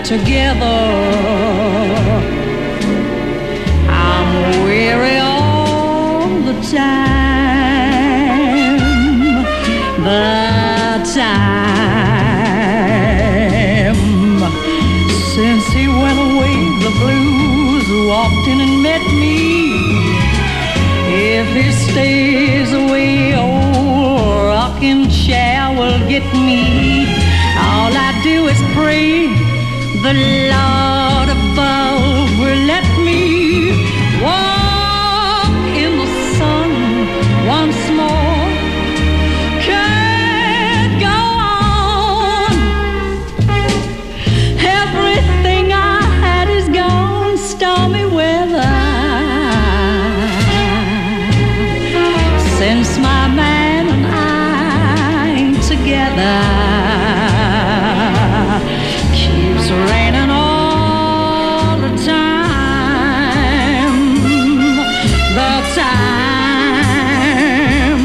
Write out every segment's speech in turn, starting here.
together. I'm weary all the time. The time since he went away, the blues walked in and met me. If he stays away, old rocking chair will get me. All I do is pray the Lord above will let me walk in the sun once more. Can't go on. Everything I had is gone. Stormy weather. Since my man and I ain't together. Keeps raining all the time. The time.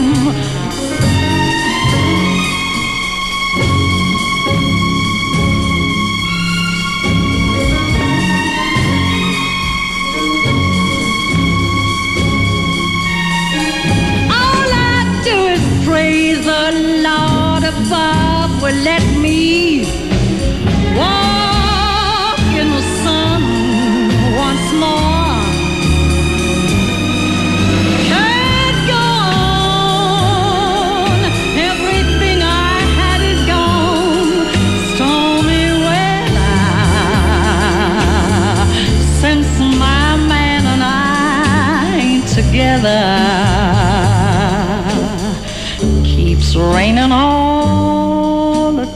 All I do is praise the Lord above will let me walk in the sun once more. Can't go on. Everything I had is gone. Stormy weather. Since my man and I ain't together. Keeps raining all the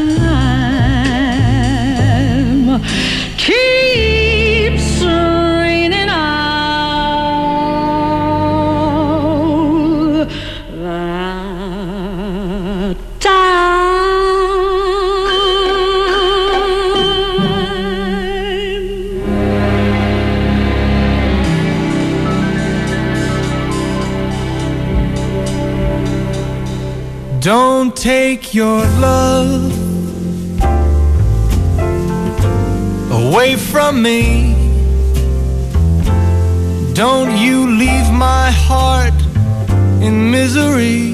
time. Keeps raining all the time. Don't take your love away from me. Don't you leave my heart in misery.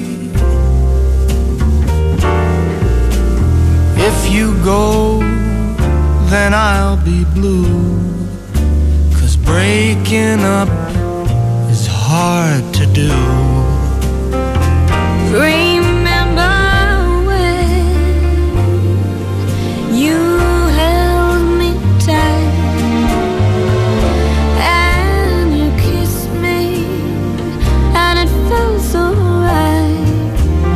If you go, then I'll be blue. 'Cause breaking up is hard to do. Remember when you held me tight and you kissed me and it felt so right.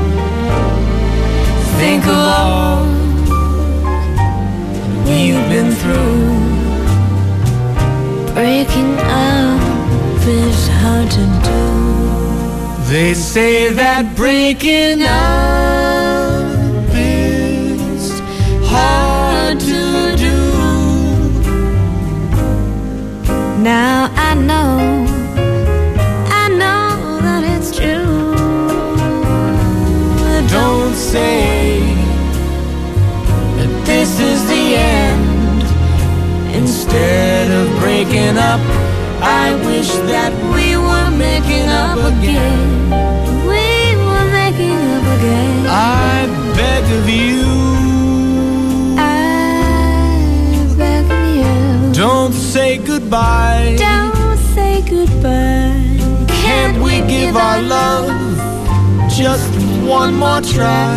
Think of all we've been through. Breaking up is hard to do. They say that breaking up is hard to do. Now I know that it's true. Don't say that this is the end. Instead of breaking up, I wish that we were making up again. We were making up again. I beg of you, I beg of you. don't say goodbye. Don't say goodbye. Can't we give our love just one more try?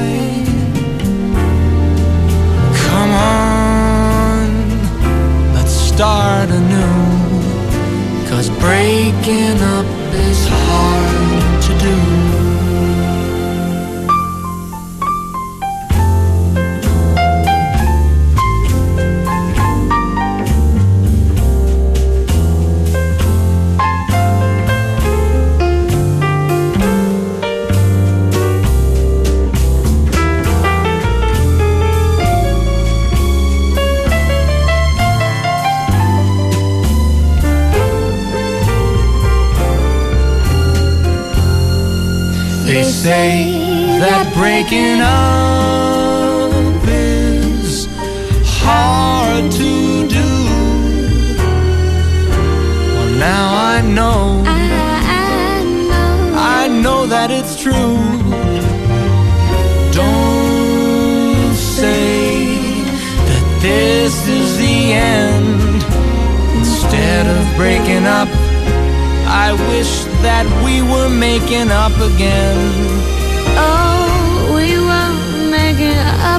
Come on, let's start anew. 'Cause breaking up is hard to do. They say that breaking up is hard I wish that we were making up again. Oh, we were making up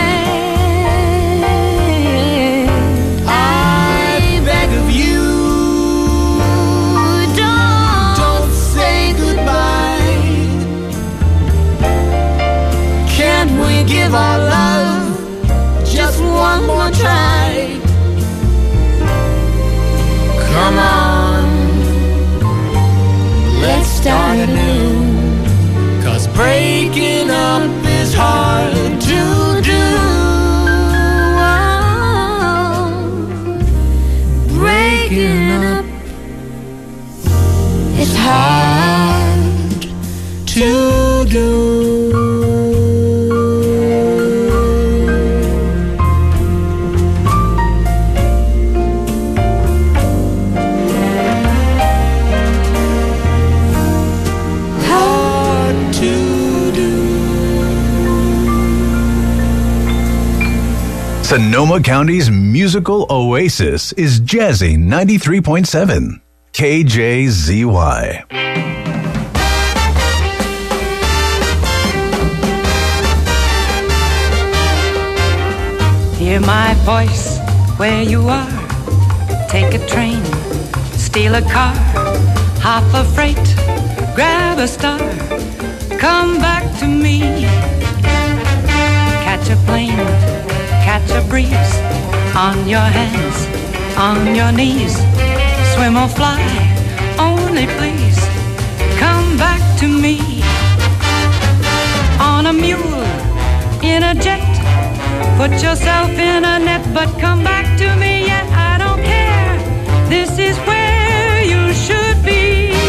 again. I beg of you, don't say goodbye. Can't we give our love just one more try? Come on, let's start anew. 'Cause breaking up is hard to do. Oh, breaking up is hard To do. Sonoma County's musical oasis is Jazzy 93.7 KJZY. Hear my voice where you are. Take a train, steal a car, hop a freight, grab a star, come back to me. Catch a plane, catch a breeze, on your hands, on your knees, swim or fly, only please come back to me. On a mule, in a jet, put yourself in a net, but come back to me yet. I don't care, this is where you should be.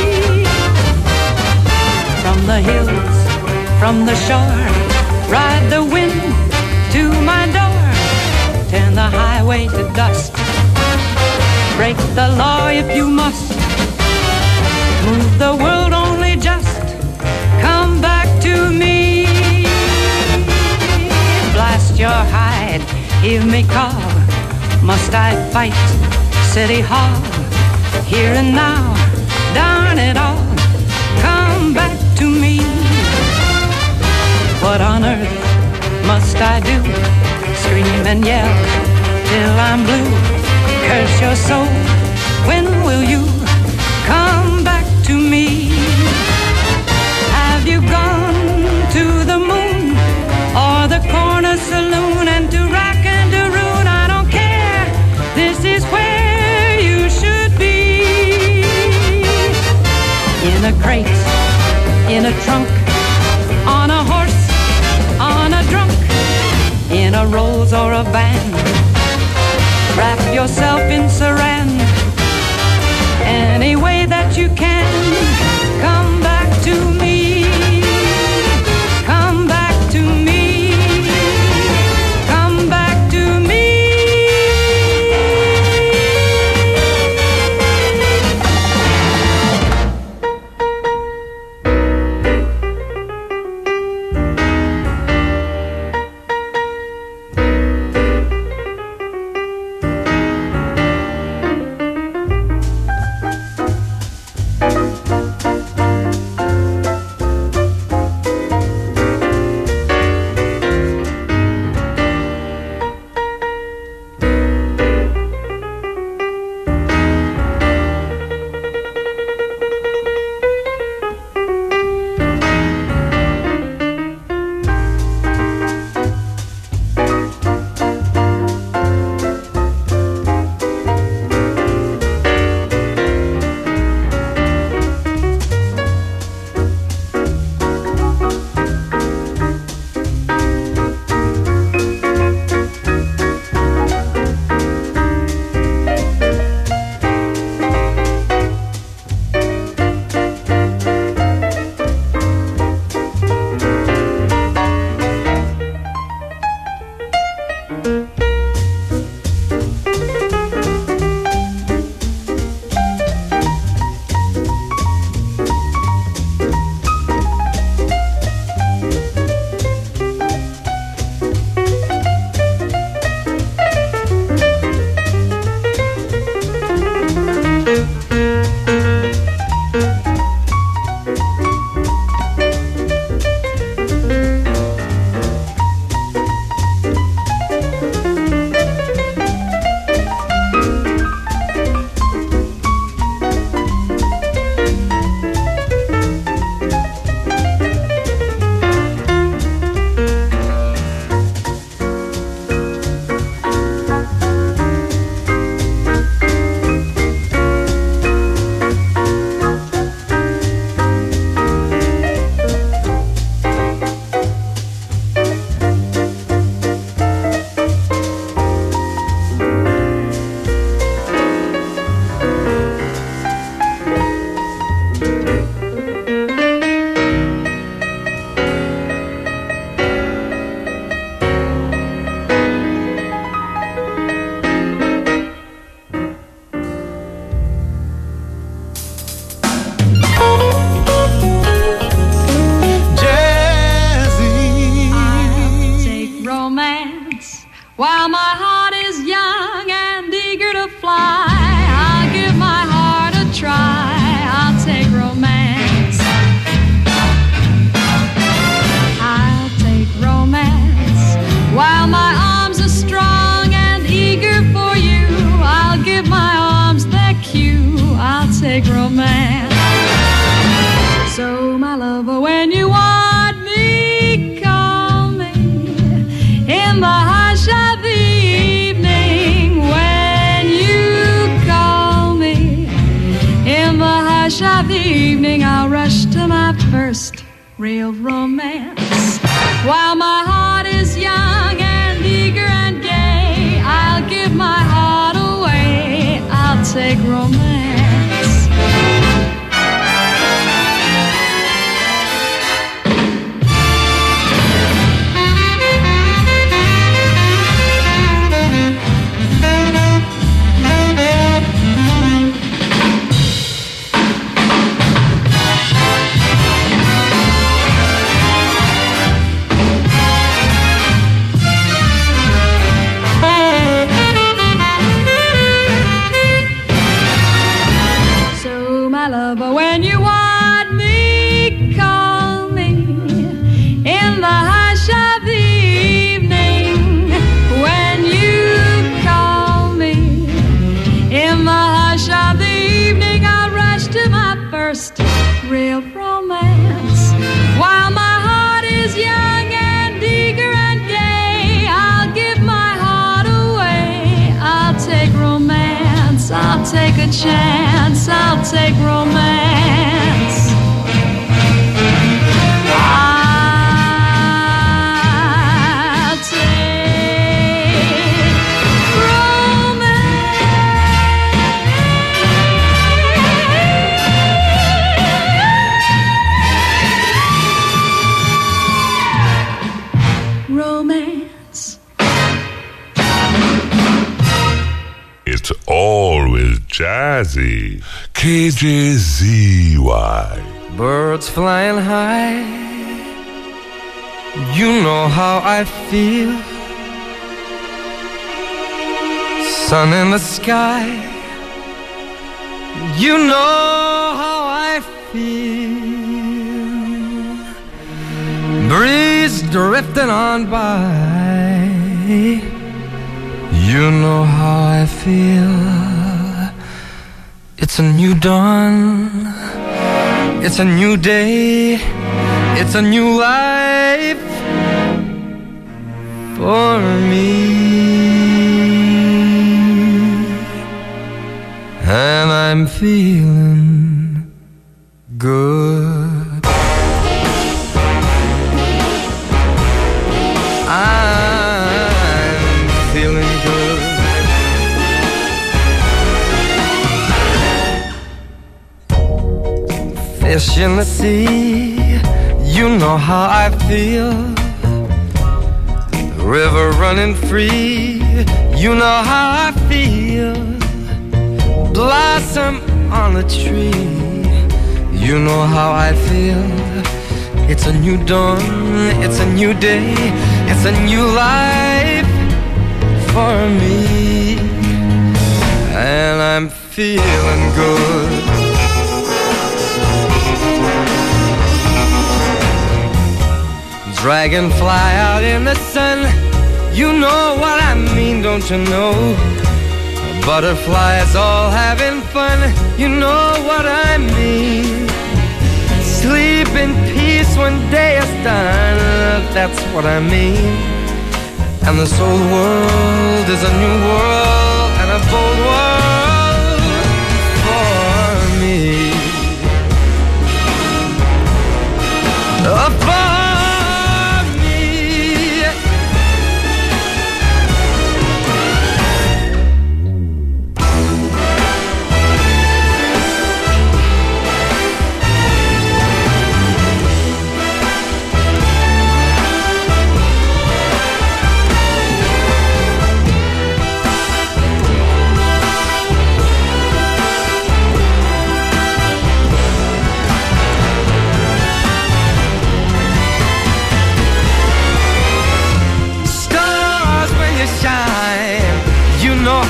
From the hills, from the shore, ride the wind to my door. Turn the highway to dust. Break the law if you must. Move the world only just. Come back to me. Blast your hide, hear me call. Must I fight City Hall? Here and now, darn it all. Come back to me. What on earth must I do? Scream and yell till I'm blue. Curse your soul, when will you come back to me? Have you gone to the moon or the corner saloon and to rock and to ruin? I don't care, this is where you should be. In a crate, in a trunk, on a horse, on a drunk, in a Rolls or a van. Wrap yourself in saran. Any way that you can. Come back to me. Come back to me. Come back to me. While my heart is young and eager to fly, I'll give my heart a try. I'll take romance. I'll take romance. While my arms are strong and eager for you, I'll give my arms their cue. I'll take romance. So, my lover, when you want me, call me in the hush of the evening. When you call me in the hush of the evening, I'll rush to my first real romance. While my heart is young and eager and gay, I'll give my heart away. I'll take romance. But when you want me, call me in the hush of the evening. When you call me in the hush of the evening, I'll rush to my first real romance. While my heart is young and eager and gay, I'll give my heart away. I'll take romance. I'll take a chance. I'll take romance. I'll take romance. It's always jazzy. KJZY. Birds flying high, you know how I feel. Sun in the sky, you know how I feel. Breeze drifting on by, you know how I feel. It's a new dawn, it's a new day, it's a new life for me. And I'm feeling good. I'm feeling good. Fish in the sea, you know how I feel. River running free, you know how I feel. Blossom on a tree, you know how I feel. It's a new dawn, it's a new day, it's a new life for me. And I'm feeling good. Dragonfly out in the sun, you know what I mean, don't you know? Butterflies all having fun, you know what I mean. Sleep in peace when day is done, that's what I mean. And this old world is a new world and a bold world for me.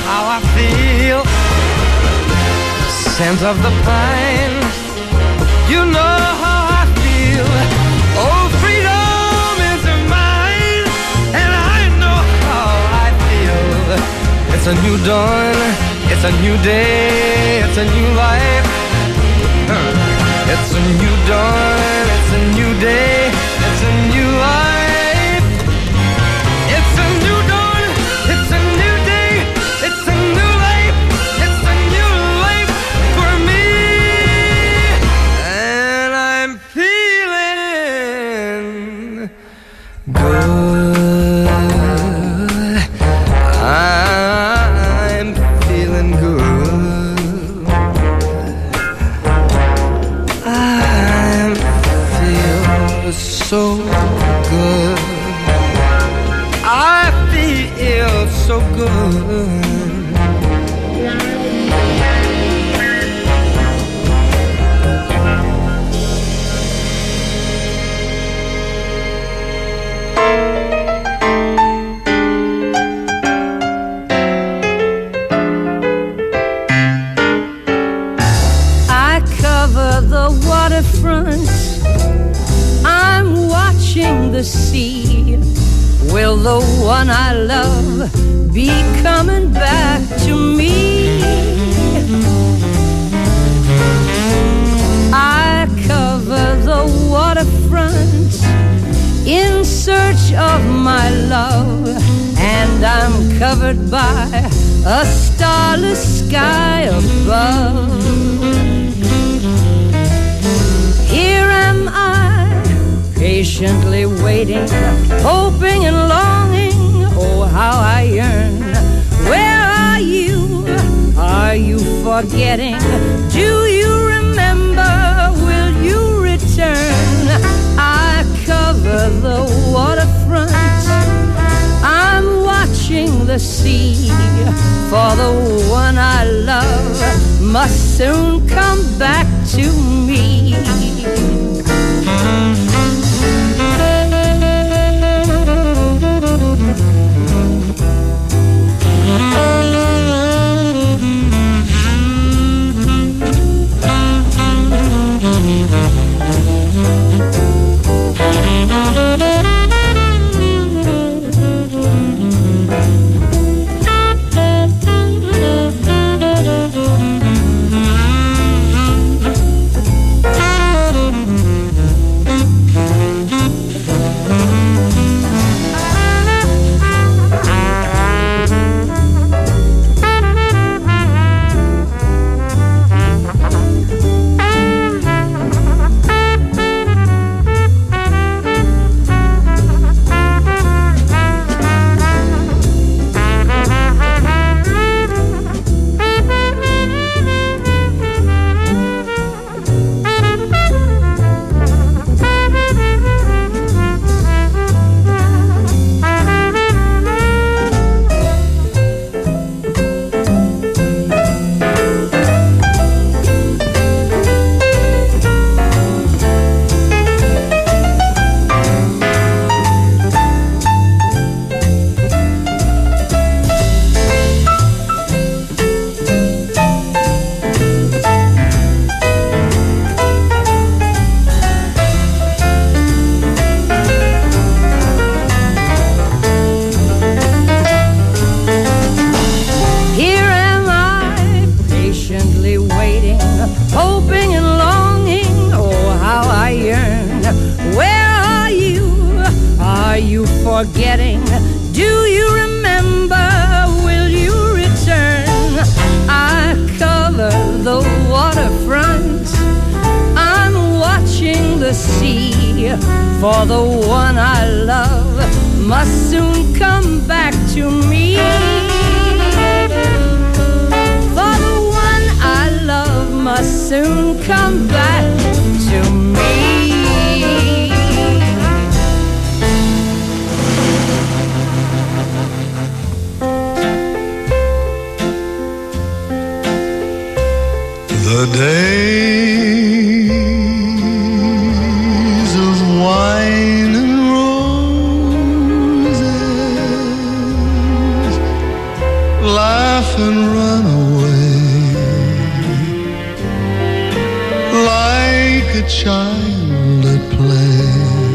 how I feel. The scent of the pine, you know how I feel. Oh, freedom is mine, and I know how I feel. It's a new dawn, it's a new day, it's a new life. It's a new dawn, it's a new day, it's a new life. It's a new dawn, it's a new day, it's a new life. It's a new life for me, and I'm feeling good. I'm feeling good. I feel so good. I feel so good. I cover the waterfront, I'm watching the sea. Will the one I love be coming back to me? I cover the waterfront in search of my love, and I'm covered by a starless sky above. Here am I, patiently waiting, hoping and longing, oh how I yearn. Where are you? Are you forgetting? Do you remember? Will you return? I cover the waterfront, I'm watching the sea, for the one I love must soon come back to me. Forgetting, do you remember? Will you return? I cover the waterfront, I'm watching the sea, for the one I love must soon come back to me. For the one I love must soon come back to me. The days of wine and roses laugh and run away like a child at play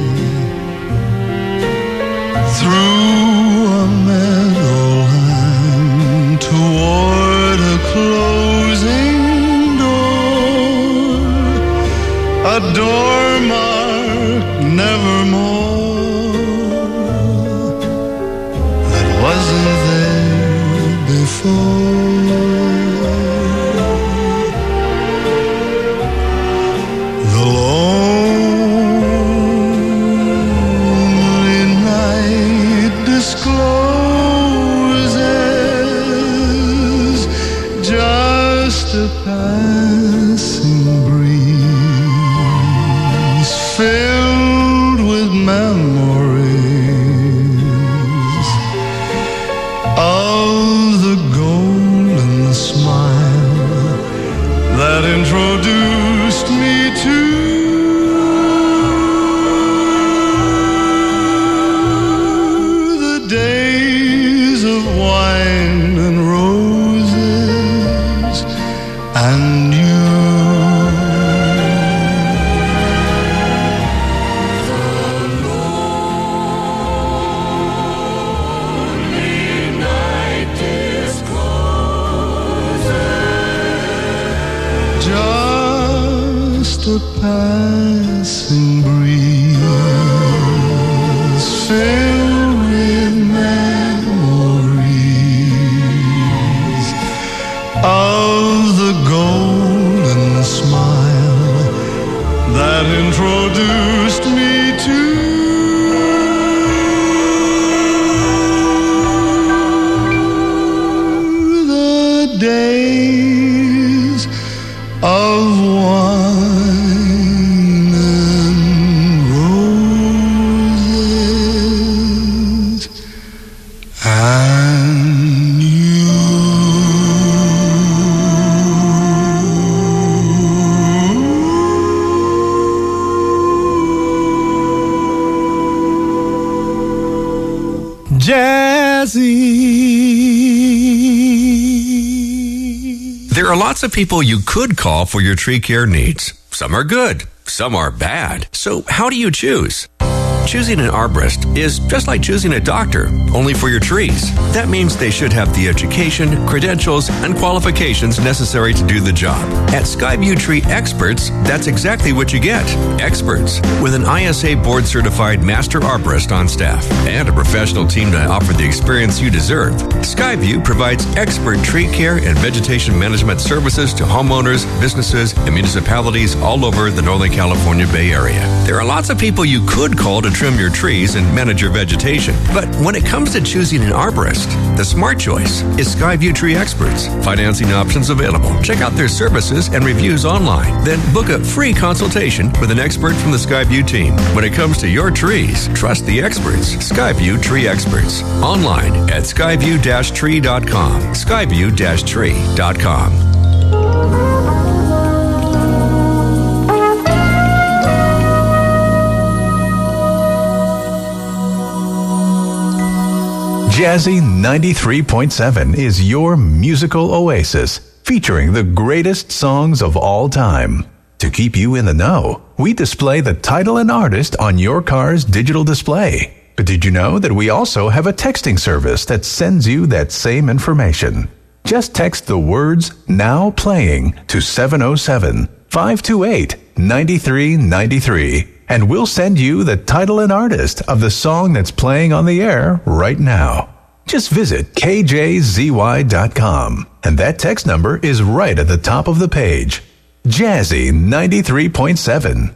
through a meadowland toward a closing door, a door marked nevermore that wasn't there before. The lonely night discloses just a passing breeze filled with memories of the golden smile that introduced me to the days of wine and roses and you. Just a passing breeze filled with memories of the golden smile that introduced me to the days of wine and roses and you. Jazzy. There are lots of people you could call for your tree care needs. Some are good, some are bad. So how do you choose? Choosing an arborist is just like choosing a doctor, only for your trees. That means they should have the education, credentials, and qualifications necessary to do the job. At Skyview Tree Experts, that's exactly what you get. Experts with an ISA board-certified master arborist on staff and a professional team to offer the experience you deserve. Skyview provides expert tree care and vegetation management services to homeowners, businesses, and municipalities all over the Northern California Bay Area. There are lots of people you could call to trim your trees and manage your vegetation. But when it comes to choosing an arborist, the smart choice is Skyview Tree Experts. Financing options available. Check out their services and reviews online. Then book a free consultation with an expert from the Skyview team. When it comes to your trees, trust the experts. Skyview Tree Experts. Online at skyview-tree.com. Skyview-tree.com. Jazzy 93.7 is your musical oasis, featuring the greatest songs of all time. To keep you in the know, we display the title and artist on your car's digital display. But did you know that we also have a texting service that sends you that same information? Just text the words "Now Playing" to 707-528-9393. And we'll send you the title and artist of the song that's playing on the air right now. Just visit kjzy.com, and that text number is right at the top of the page. Jazzy 93.7,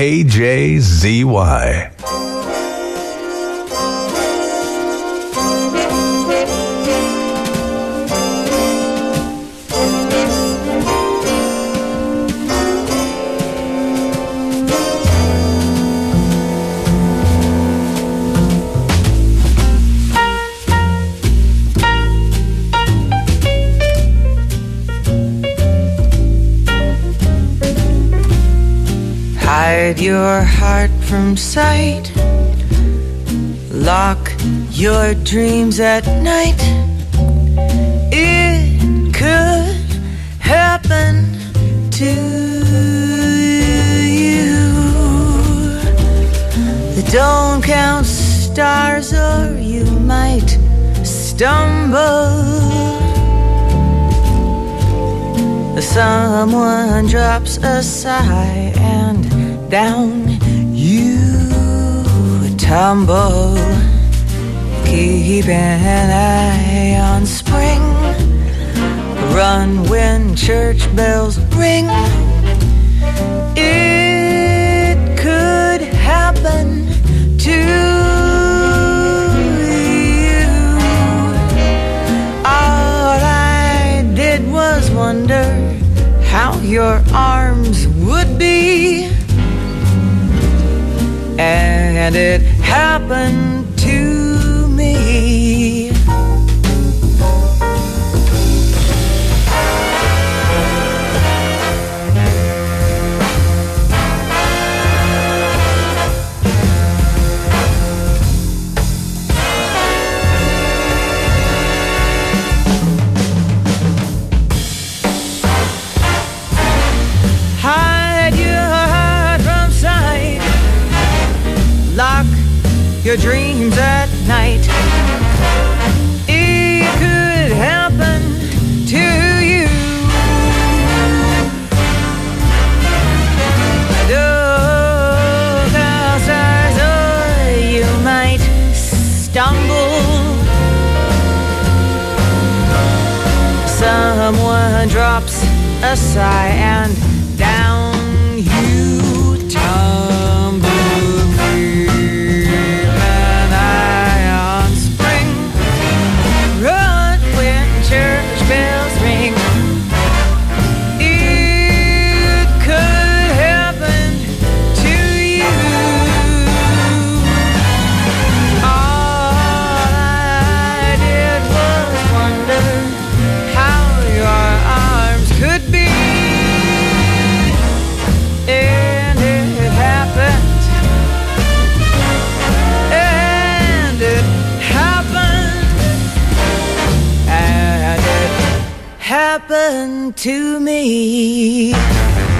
KJZY. Hide your heart from sight. Lock your dreams at night stars or you might stumble. Someone drops a sigh and down you tumble. Keep an eye on spring. Run when church bells ring. It could happen to you. All I did was wonder how your arms would be, and it happened to me. Your dreams at night. It could happen to you. Look outside or you might stumble. Someone drops a sigh and down you tumble. Church bells ring. It could happen to you. All I did was wonder how your arms could be, and it happened. And it happened to me.